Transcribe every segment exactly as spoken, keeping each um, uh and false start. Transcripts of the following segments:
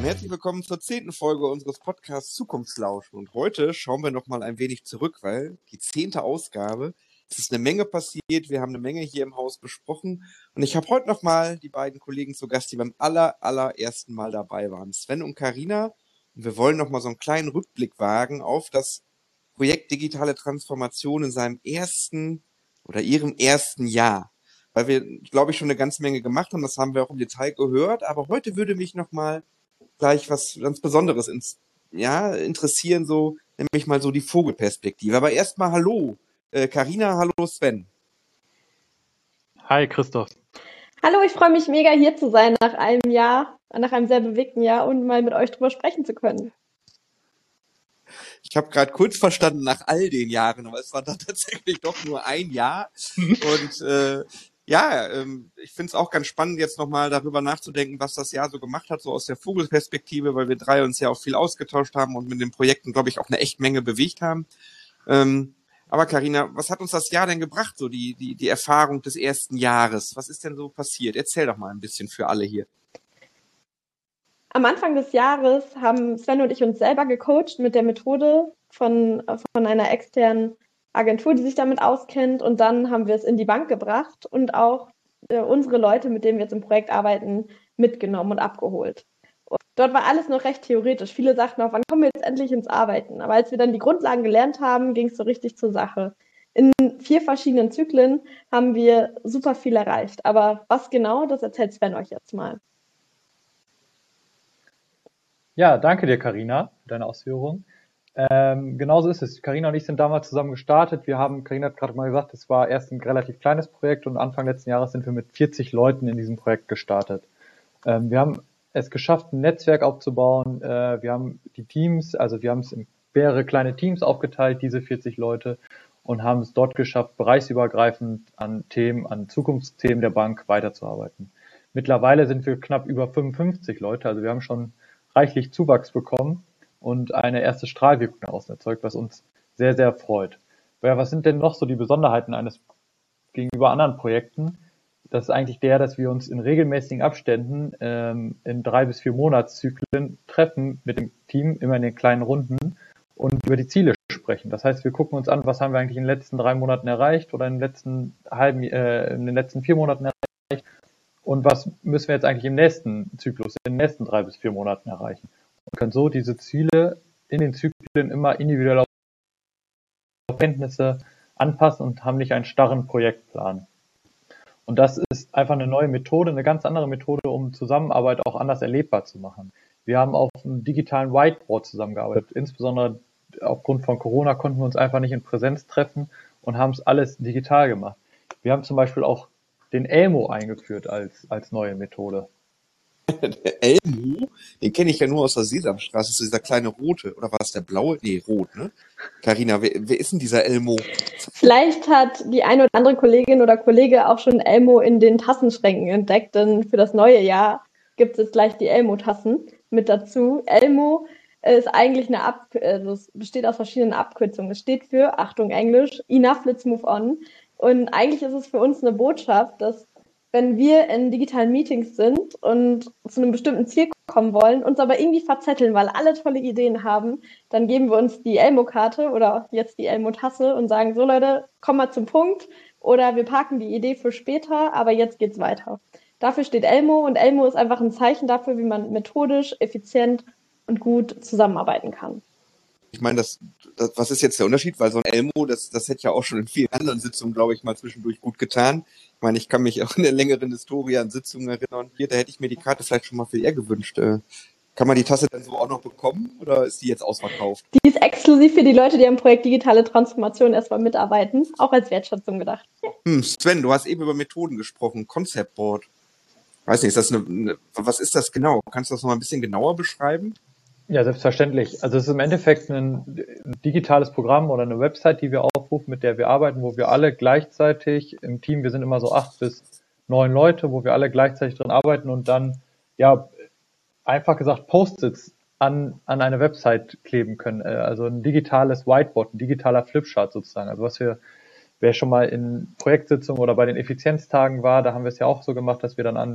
herzlich willkommen zur zehnten Folge unseres Podcasts Zukunftslauschen. Und heute schauen wir noch mal ein wenig zurück, weil die zehnte Ausgabe, es ist eine Menge passiert, wir haben eine Menge hier im Haus besprochen. Und ich habe heute noch mal die beiden Kollegen zu Gast, die beim aller, allerersten Mal dabei waren, Sven und Carina. Und wir wollen noch mal so einen kleinen Rückblick wagen auf das Projekt Digitale Transformation in seinem ersten oder ihrem ersten Jahr. Weil wir, glaube ich, schon eine ganze Menge gemacht haben, das haben wir auch im Detail gehört. Aber heute würde mich noch mal gleich was ganz Besonderes ins, ja, interessieren, so, nämlich mal so die Vogelperspektive. Aber erstmal hallo, äh, Carina, hallo Sven. Hi Christoph. Hallo, ich freue mich mega hier zu sein nach einem Jahr, nach einem sehr bewegten Jahr und mal mit euch drüber sprechen zu können. Ich habe gerade kurz verstanden nach all den Jahren, aber es war dann tatsächlich doch nur ein Jahr. Und äh, ja, ähm, ich finde es auch ganz spannend, jetzt nochmal darüber nachzudenken, was das Jahr so gemacht hat, so aus der Vogelperspektive, weil wir drei uns ja auch viel ausgetauscht haben und mit den Projekten, glaube ich, auch eine echt Menge bewegt haben. Ähm, aber Carina, was hat uns das Jahr denn gebracht, so die, die, die Erfahrung des ersten Jahres? Was ist denn so passiert? Erzähl doch mal ein bisschen für alle hier. Am Anfang des Jahres haben Sven und ich uns selber gecoacht mit der Methode von, von einer externen Agentur, die sich damit auskennt. Und dann haben wir es in die Bank gebracht und auch äh, unsere Leute, mit denen wir jetzt im Projekt arbeiten, mitgenommen und abgeholt. Und dort war alles noch recht theoretisch. Viele sagten auch, wann kommen wir jetzt endlich ins Arbeiten? Aber als wir dann die Grundlagen gelernt haben, ging es so richtig zur Sache. In vier verschiedenen Zyklen haben wir super viel erreicht. Aber was genau, das erzählt Sven euch jetzt mal. Ja, danke dir, Carina, für deine Ausführungen. Ähm, genauso ist es. Carina und ich sind damals zusammen gestartet. Wir haben, Carina hat gerade mal gesagt, es war erst ein relativ kleines Projekt und Anfang letzten Jahres sind wir mit vierzig Leuten in diesem Projekt gestartet. Ähm, wir haben es geschafft, ein Netzwerk aufzubauen. Äh, wir haben die Teams, also wir haben es in mehrere kleine Teams aufgeteilt, diese vierzig Leute, und haben es dort geschafft, bereichsübergreifend an Themen, an Zukunftsthemen der Bank weiterzuarbeiten. Mittlerweile sind wir knapp über fünfundfünfzig Leute, also wir haben schon reichlich Zuwachs bekommen und eine erste Strahlwirkung daraus erzeugt, was uns sehr, sehr freut. Ja, was sind denn noch so die Besonderheiten eines gegenüber anderen Projekten? Das ist eigentlich der, dass wir uns in regelmäßigen Abständen ähm, in drei bis vier Monatszyklen treffen mit dem Team, immer in den kleinen Runden, und über die Ziele sprechen. Das heißt, wir gucken uns an, was haben wir eigentlich in den letzten drei Monaten erreicht oder in den letzten halben, äh, in den letzten vier Monaten erreicht. Und was müssen wir jetzt eigentlich im nächsten Zyklus, in den nächsten drei bis vier Monaten erreichen? Und können so diese Ziele in den Zyklen immer individuell auf Kenntnisse anpassen und haben nicht einen starren Projektplan. Und das ist einfach eine neue Methode, eine ganz andere Methode, um Zusammenarbeit auch anders erlebbar zu machen. Wir haben auf einem digitalen Whiteboard zusammengearbeitet. Insbesondere aufgrund von Corona konnten wir uns einfach nicht in Präsenz treffen und haben es alles digital gemacht. Wir haben zum Beispiel auch den Elmo eingeführt als, als neue Methode. Der Elmo, den kenne ich ja nur aus der Sesamstraße, das ist dieser kleine rote, oder war es der blaue? Nee, rot, ne? Carina, wer, wer ist denn dieser Elmo? Vielleicht hat die eine oder andere Kollegin oder Kollege auch schon Elmo in den Tassenschränken entdeckt, denn für das neue Jahr gibt es jetzt gleich die Elmo-Tassen mit dazu. Elmo ist eigentlich eine Ab, also es besteht aus verschiedenen Abkürzungen. Es steht für, Achtung Englisch, Enough, let's move on. Und eigentlich ist es für uns eine Botschaft, dass wenn wir in digitalen Meetings sind und zu einem bestimmten Ziel kommen wollen, uns aber irgendwie verzetteln, weil alle tolle Ideen haben, dann geben wir uns die Elmo-Karte oder jetzt die Elmo-Tasse und sagen, so Leute, komm mal zum Punkt, oder wir parken die Idee für später, aber jetzt geht's weiter. Dafür steht Elmo, und Elmo ist einfach ein Zeichen dafür, wie man methodisch, effizient und gut zusammenarbeiten kann. Ich meine, das, das, was ist jetzt der Unterschied? Weil so ein Elmo, das, das hätte ja auch schon in vielen anderen Sitzungen, glaube ich, mal zwischendurch gut getan. Ich meine, ich kann mich auch in der längeren Historie an Sitzungen erinnern. Hier, da hätte ich mir die Karte vielleicht schon mal viel eher gewünscht. Äh, kann man die Tasse dann so auch noch bekommen oder ist die jetzt ausverkauft? Die ist exklusiv für die Leute, die am Projekt Digitale Transformation erstmal mitarbeiten, auch als Wertschätzung gedacht. Hm, Sven, du hast eben über Methoden gesprochen, Concept Board. Weiß nicht, ist das eine, eine, was ist das genau? Kannst du das noch mal ein bisschen genauer beschreiben? Ja, selbstverständlich. Also es ist im Endeffekt ein digitales Programm oder eine Website, die wir aufrufen, mit der wir arbeiten, wo wir alle gleichzeitig im Team, wir sind immer so acht bis neun Leute, wo wir alle gleichzeitig drin arbeiten und dann, ja, einfach gesagt Post-its an, an eine Website kleben können. Also ein digitales Whiteboard, ein digitaler Flipchart sozusagen. Also was wir, wer schon mal in Projektsitzungen oder bei den Effizienztagen war, da haben wir es ja auch so gemacht, dass wir dann an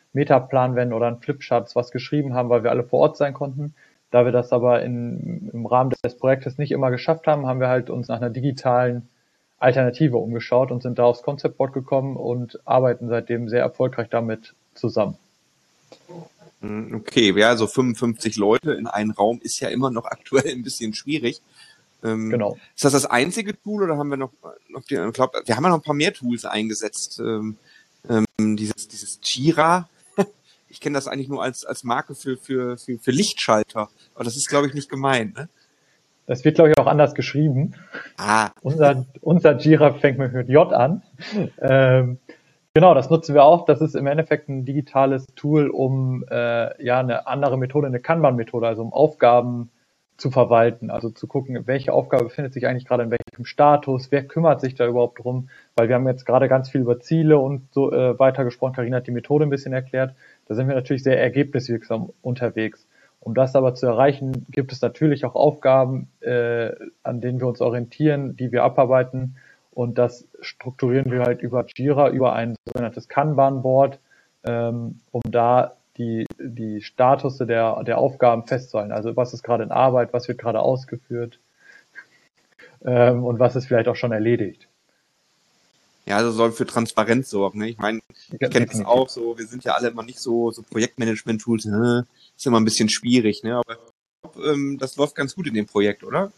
Metaplan-Wänden oder an Flipcharts was geschrieben haben, weil wir alle vor Ort sein konnten. Da wir das aber in, im Rahmen des Projektes nicht immer geschafft haben, haben wir halt uns nach einer digitalen Alternative umgeschaut und sind da aufs Concept Board gekommen und arbeiten seitdem sehr erfolgreich damit zusammen. Okay, ja, so fünfundfünfzig Leute in einem Raum ist ja immer noch aktuell ein bisschen schwierig. Ähm, Genau. Ist das das einzige Tool oder haben wir noch, noch die, ich glaube, wir haben ja noch ein paar mehr Tools eingesetzt. Ähm, ähm, dieses, dieses Jira. Ich kenne das eigentlich nur als, als Marke für, für, für, für Lichtschalter. Aber das ist, glaube ich, nicht gemeint, ne? Das wird, glaube ich, auch anders geschrieben. Ah. Unser, unser Jira fängt mit J an. Ähm, genau, das nutzen wir auch. Das ist im Endeffekt ein digitales Tool, um äh, ja eine andere Methode, eine Kanban-Methode, also um Aufgaben zu verwalten, also zu gucken, welche Aufgabe befindet sich eigentlich gerade in welchem Status, wer kümmert sich da überhaupt drum, weil wir haben jetzt gerade ganz viel über Ziele und so äh, weiter gesprochen. Carina hat die Methode ein bisschen erklärt. Da sind wir natürlich sehr ergebniswirksam unterwegs. Um das aber zu erreichen, gibt es natürlich auch Aufgaben, äh, an denen wir uns orientieren, die wir abarbeiten. Und das strukturieren wir halt über Jira, über ein sogenanntes Kanban-Board, ähm, um da die, die Status der, der Aufgaben festzuhalten. Also was ist gerade in Arbeit, was wird gerade ausgeführt ähm, und was ist vielleicht auch schon erledigt. Ja, also soll für Transparenz sorgen. Ne? Ich meine, ich kenne das auch so, wir sind ja alle immer nicht so, so Projektmanagement-Tools, ne? Ist immer ein bisschen schwierig, ne? Aber ich glaube, ähm, das läuft ganz gut in dem Projekt, oder?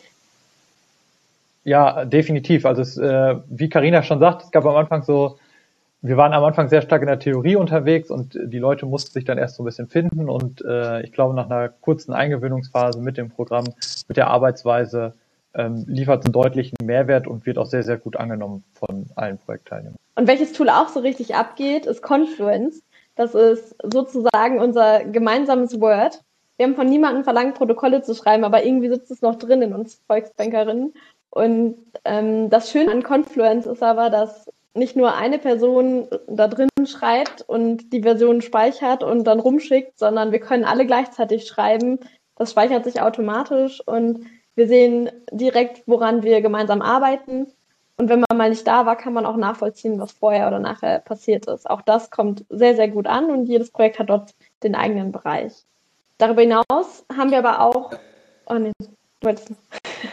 Ja, definitiv. Also es, äh, wie Carina schon sagt, es gab am Anfang so, wir waren am Anfang sehr stark in der Theorie unterwegs und die Leute mussten sich dann erst so ein bisschen finden und äh, ich glaube, nach einer kurzen Eingewöhnungsphase mit dem Programm, mit der Arbeitsweise, ähm, liefert es einen deutlichen Mehrwert und wird auch sehr, sehr gut angenommen von allen Projektteilnehmern. Und welches Tool auch so richtig abgeht, ist Confluence. Das ist sozusagen unser gemeinsames Word. Wir haben von niemandem verlangt, Protokolle zu schreiben, aber irgendwie sitzt es noch drin in uns Volksbankerinnen. Und ähm, das Schöne an Confluence ist aber, dass nicht nur eine Person da drin schreibt und die Version speichert und dann rumschickt, sondern wir können alle gleichzeitig schreiben. Das speichert sich automatisch und wir sehen direkt, woran wir gemeinsam arbeiten. Und wenn man mal nicht da war, kann man auch nachvollziehen, was vorher oder nachher passiert ist. Auch das kommt sehr, sehr gut an und jedes Projekt hat dort den eigenen Bereich. Darüber hinaus haben wir aber auch... Oh nee, du wolltest noch.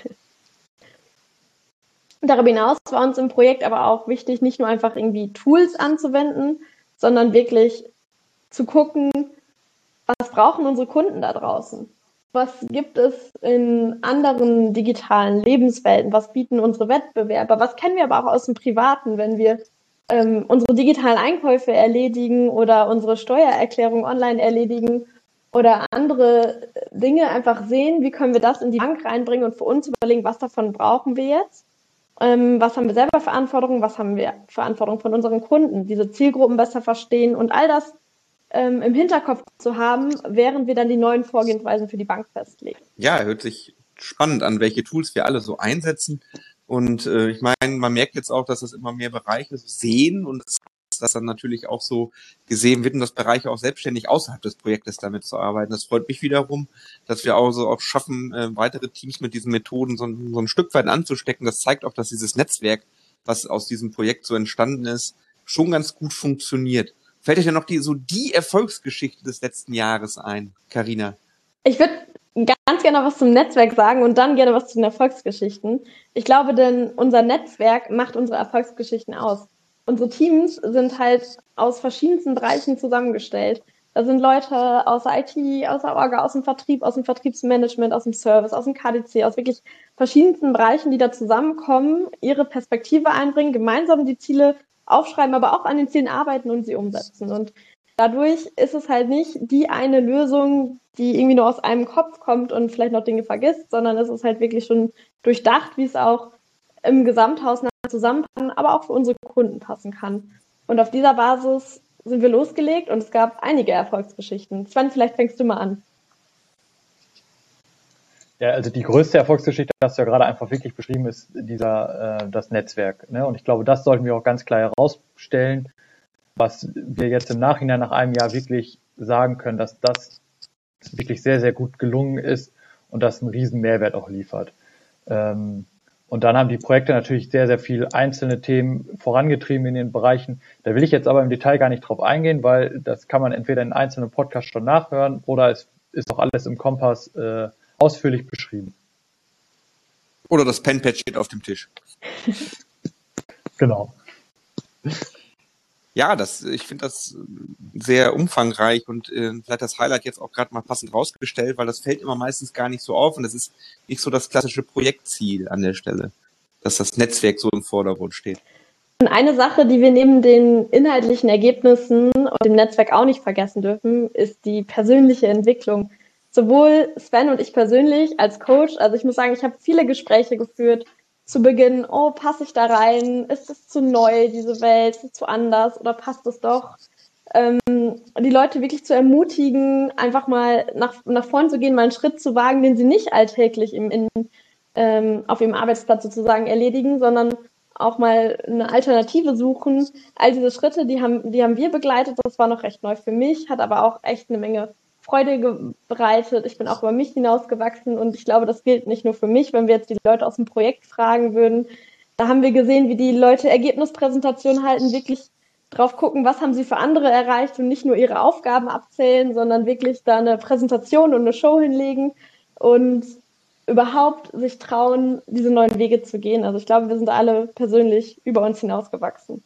Darüber hinaus war uns im Projekt aber auch wichtig, nicht nur einfach irgendwie Tools anzuwenden, sondern wirklich zu gucken, was brauchen unsere Kunden da draußen? Was gibt es in anderen digitalen Lebenswelten? Was bieten unsere Wettbewerber? Was kennen wir aber auch aus dem Privaten, wenn wir ähm, unsere digitalen Einkäufe erledigen oder unsere Steuererklärung online erledigen oder andere Dinge einfach sehen, wie können wir das in die Bank reinbringen und für uns überlegen, was davon brauchen wir jetzt? Ähm, was haben wir selber für Anforderungen? Was haben wir für Anforderungen von unseren Kunden? Diese Zielgruppen besser verstehen und all das ähm, im Hinterkopf zu haben, während wir dann die neuen Vorgehensweisen für die Bank festlegen. Ja, hört sich spannend an, welche Tools wir alle so einsetzen. Und äh, ich meine, man merkt jetzt auch, dass das immer mehr Bereiche sehen und dass dann natürlich auch so gesehen wird und das Bereiche auch selbstständig außerhalb des Projektes damit zu arbeiten. Das freut mich wiederum, dass wir auch so auch schaffen, äh, weitere Teams mit diesen Methoden so, so ein Stück weit anzustecken. Das zeigt auch, dass dieses Netzwerk, was aus diesem Projekt so entstanden ist, schon ganz gut funktioniert. Fällt euch ja noch die, so die Erfolgsgeschichte des letzten Jahres ein, Carina? Ich würde ganz gerne was zum Netzwerk sagen und dann gerne was zu den Erfolgsgeschichten. Ich glaube, denn unser Netzwerk macht unsere Erfolgsgeschichten aus. Unsere Teams sind halt aus verschiedensten Bereichen zusammengestellt. Da sind Leute aus der I T, aus der Orga, aus dem Vertrieb, aus dem Vertriebsmanagement, aus dem Service, aus dem K D C, aus wirklich verschiedensten Bereichen, die da zusammenkommen, ihre Perspektive einbringen, gemeinsam die Ziele aufschreiben, aber auch an den Zielen arbeiten und sie umsetzen. Und dadurch ist es halt nicht die eine Lösung, die irgendwie nur aus einem Kopf kommt und vielleicht noch Dinge vergisst, sondern es ist halt wirklich schon durchdacht, wie es auch im Gesamthaus zusammenpassen, aber auch für unsere Kunden passen kann. Und auf dieser Basis sind wir losgelegt und es gab einige Erfolgsgeschichten. Sven, vielleicht fängst du mal an. Ja, also die größte Erfolgsgeschichte, hast du ja gerade einfach wirklich beschrieben, ist dieser äh, das Netzwerk. Ne? Und ich glaube, das sollten wir auch ganz klar herausstellen, was wir jetzt im Nachhinein nach einem Jahr wirklich sagen können, dass das wirklich sehr, sehr gut gelungen ist und das einen riesen Mehrwert auch liefert. Ähm, Und dann haben die Projekte natürlich sehr, sehr viel einzelne Themen vorangetrieben in den Bereichen. Da will ich jetzt aber im Detail gar nicht drauf eingehen, weil das kann man entweder in einzelnen Podcasts schon nachhören oder es ist auch alles im Kompass äh, ausführlich beschrieben. Oder das Penpad steht auf dem Tisch. Genau. Ja, das, ich finde das sehr umfangreich und äh, vielleicht das Highlight jetzt auch gerade mal passend rausgestellt, weil das fällt immer meistens gar nicht so auf und das ist nicht so das klassische Projektziel an der Stelle, dass das Netzwerk so im Vordergrund steht. Und eine Sache, die wir neben den inhaltlichen Ergebnissen und dem Netzwerk auch nicht vergessen dürfen, ist die persönliche Entwicklung. Sowohl Sven und ich persönlich als Coach, also ich muss sagen, ich habe viele Gespräche geführt, zu Beginn, oh, passe ich da rein? Ist es zu neu, diese Welt? Ist es zu anders? Oder passt es doch? Ähm, die Leute wirklich zu ermutigen, einfach mal nach, nach vorn zu gehen, mal einen Schritt zu wagen, den sie nicht alltäglich im, in, ähm, auf ihrem Arbeitsplatz sozusagen erledigen, sondern auch mal eine Alternative suchen. All diese Schritte, die haben, die haben wir begleitet. Das war noch recht neu für mich, hat aber auch echt eine Menge Freude bereitet. Ich bin auch über mich hinausgewachsen und ich glaube, das gilt nicht nur für mich, wenn wir jetzt die Leute aus dem Projekt fragen würden. Da haben wir gesehen, wie die Leute Ergebnispräsentationen halten, wirklich drauf gucken, was haben sie für andere erreicht und nicht nur ihre Aufgaben abzählen, sondern wirklich da eine Präsentation und eine Show hinlegen und überhaupt sich trauen, diese neuen Wege zu gehen. Also ich glaube, wir sind alle persönlich über uns hinausgewachsen.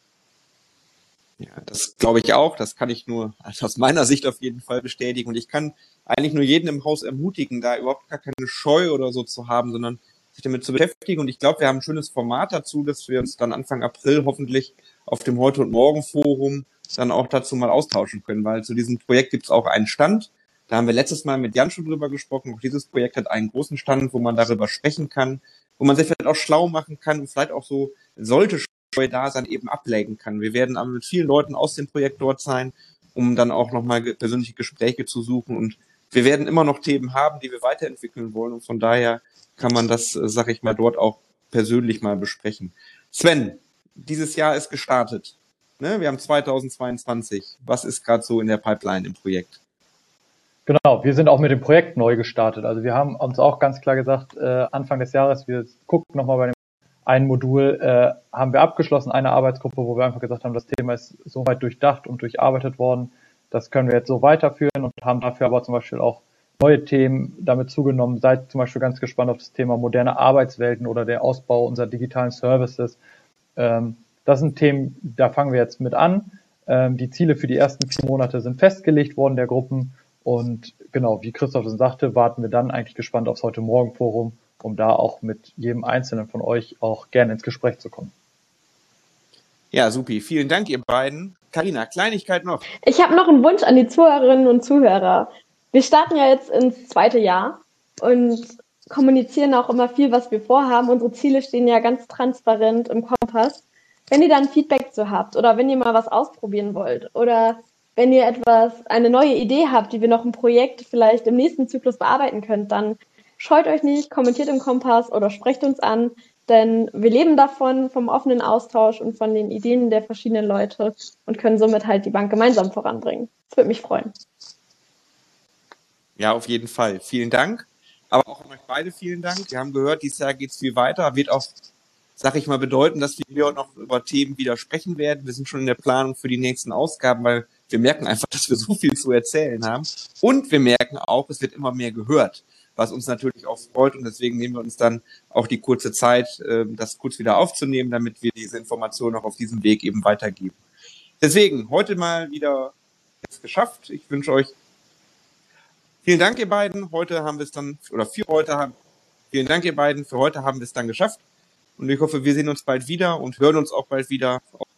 Ja, das glaube ich auch. Das kann ich nur also aus meiner Sicht auf jeden Fall bestätigen. Und ich kann eigentlich nur jeden im Haus ermutigen, da überhaupt gar keine Scheu oder so zu haben, sondern sich damit zu beschäftigen. Und ich glaube, wir haben ein schönes Format dazu, dass wir uns dann Anfang April hoffentlich auf dem Heute und Morgen Forum dann auch dazu mal austauschen können, weil zu diesem Projekt gibt es auch einen Stand. Da haben wir letztes Mal mit Jan schon drüber gesprochen. Auch dieses Projekt hat einen großen Stand, wo man darüber sprechen kann, wo man sich vielleicht auch schlau machen kann und vielleicht auch so, sollte Scheu da sein, eben ablenken kann. Wir werden aber mit vielen Leuten aus dem Projekt dort sein, um dann auch nochmal persönliche Gespräche zu suchen. Und wir werden immer noch Themen haben, die wir weiterentwickeln wollen. Und von daher kann man das, sag ich mal, dort auch persönlich mal besprechen. Sven, dieses Jahr ist gestartet. Ne? Wir haben zweitausendzweiundzwanzig. Was ist gerade so in der Pipeline im Projekt? Genau, wir sind auch mit dem Projekt neu gestartet. Also wir haben uns auch ganz klar gesagt, äh, Anfang des Jahres, wir gucken nochmal bei dem einen Modul, äh, haben wir abgeschlossen, eine Arbeitsgruppe, wo wir einfach gesagt haben, das Thema ist soweit durchdacht und durcharbeitet worden. Das können wir jetzt so weiterführen und haben dafür aber zum Beispiel auch neue Themen damit zugenommen. Seid zum Beispiel ganz gespannt auf das Thema moderne Arbeitswelten oder der Ausbau unserer digitalen Services. Ähm, das sind Themen, da fangen wir jetzt mit an. Ähm, die Ziele für die ersten vier Monate sind festgelegt worden der Gruppen. Und genau, wie Christoph schon sagte, warten wir dann eigentlich gespannt aufs Heute-Morgen-Forum, um da auch mit jedem Einzelnen von euch auch gerne ins Gespräch zu kommen. Ja, supi. Vielen Dank, ihr beiden. Carina, Kleinigkeit noch. Ich habe noch einen Wunsch an die Zuhörerinnen und Zuhörer. Wir starten ja jetzt ins zweite Jahr und kommunizieren auch immer viel, was wir vorhaben. Unsere Ziele stehen ja ganz transparent im Kompass. Wenn ihr da ein Feedback zu habt oder wenn ihr mal was ausprobieren wollt oder wenn ihr etwas, eine neue Idee habt, die wir noch im Projekt vielleicht im nächsten Zyklus bearbeiten könnt, dann scheut euch nicht, kommentiert im Kompass oder sprecht uns an, denn wir leben davon, vom offenen Austausch und von den Ideen der verschiedenen Leute und können somit halt die Bank gemeinsam voranbringen. Das würde mich freuen. Ja, auf jeden Fall. Vielen Dank. Aber auch an euch beide vielen Dank. Wir haben gehört, dieses Jahr geht es viel weiter. Wird auch, sag ich mal, bedeuten, dass wir heute noch über Themen wieder sprechen werden. Wir sind schon in der Planung für die nächsten Ausgaben, weil wir merken einfach, dass wir so viel zu erzählen haben. Und wir merken auch, es wird immer mehr gehört, was uns natürlich auch freut. Und deswegen nehmen wir uns dann auch die kurze Zeit, das kurz wieder aufzunehmen, damit wir diese Informationen auch auf diesem Weg eben weitergeben. Deswegen heute mal wieder jetzt geschafft. Ich wünsche euch vielen Dank, ihr beiden. Heute haben wir es dann, oder für heute haben, vielen Dank, ihr beiden. Für heute haben wir es dann geschafft. Und ich hoffe, wir sehen uns bald wieder und hören uns auch bald wieder.